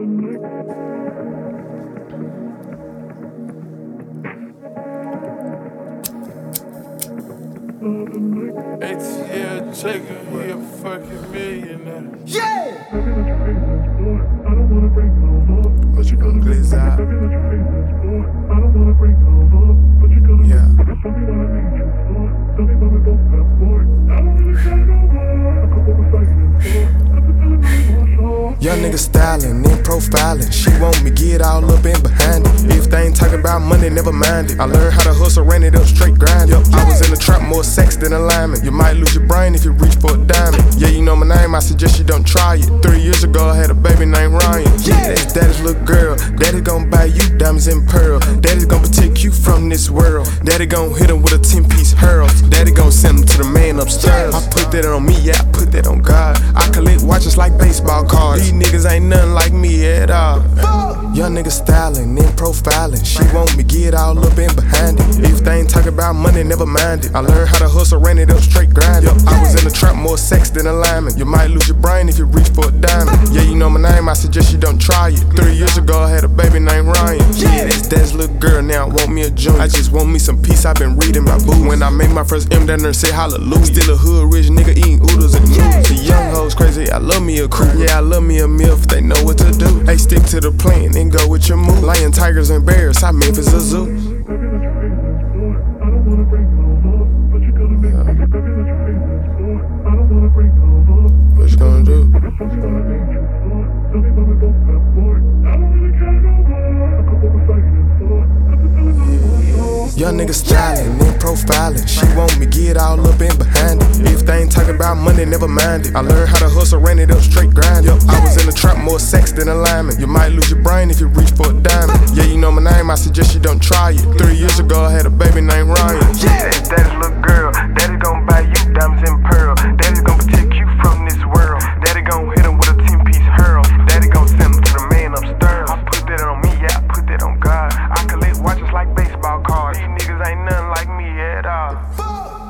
ATL Jacob, he a fucking millionaire. Yeah! What you gonna glizz out? Yeah. Young nigga styling and profiling. She want me get all up in behind it. If they ain't talking about money, never mind it. I learned how to hustle, ran it up straight grind. Yup, I was in the trap, more sex than alignment. You might lose your brain if you reach for a diamond. Yeah, you know my name, I suggest you don't try it. 3 years ago, I had a baby named Ryan. Yeah, that's daddy's little girl. Daddy gon' buy you diamonds and pearl. Daddy gon' protect you from this world. Daddy gon' hit him with a 10-piece hurl. Daddy gon' send him to the man upstairs. I put that on me, yeah, I put that on God. I collect watches like baseball cards. These niggas ain't nothing like me at all. Young nigga styling and profiling. She want me get all up in behind it. If they ain't talking about money, never mind it. I learned how to hustle, ran it up straight grind. Yup, I was in the trap, more sex than alignment. You might lose your brain if you reach for a diamond. Yeah, you know my name, I suggest you don't try it. 3 years ago, I had a baby named Ryan. Yeah, that's dad's little girl, now I want me a joint. I just want me some peace, I been reading my boo. When I made my first M, that nurse said hallelujah. Still a hood rich nigga eating oodles and noodles. The young hoes crazy, I love me a crew. Yeah, I love me a MILF, they know what to do. Hey, stick to the plan and go with your move. Lion, tigers, and bears, I Memphis a zoo. What you gonna do? Young nigga styling and profiling. She want me get all up in behind it. If they ain't talking about money, never mind it. I learned how to hustle, ran it up straight grind. Yup, I was in the trap, more sex than alignment. You might lose your brain if you reach for a diamond. Yeah, you know my name, I suggest you don't try it. 3 years ago, I had a baby named Ryan. Yeah, that's daddy's little girl. Daddy gon' buy you diamonds and pearl. Daddy gon' protect you from this world. Daddy gon' hit him with a 10-piece hurl. Daddy gon' send him to the man upstairs. I put that on me, yeah, I put that on God. I collect watches like baseball cards. These niggas ain't nothing like me at all.